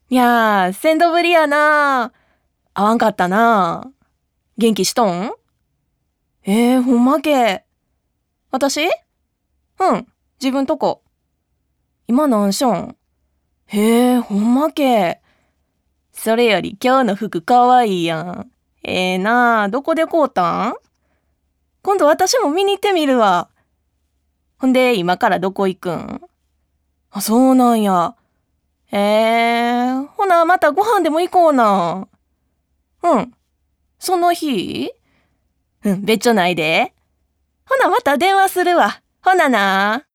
いやー、鮮度ぶりやな。合わんかったな。元気しとん？ほんまけ。私？うん、自分とこ。今何しょん？ほんまけ。それより今日の服かわいいやん。なあ、どこで買うたん？今度私も見に行ってみるわ。ほんで、今からどこ行くん？あ、そうなんや。ほな、またご飯でも行こうな。うん。その日？うん、別所ないで。ほな、また電話するわ。ほなな。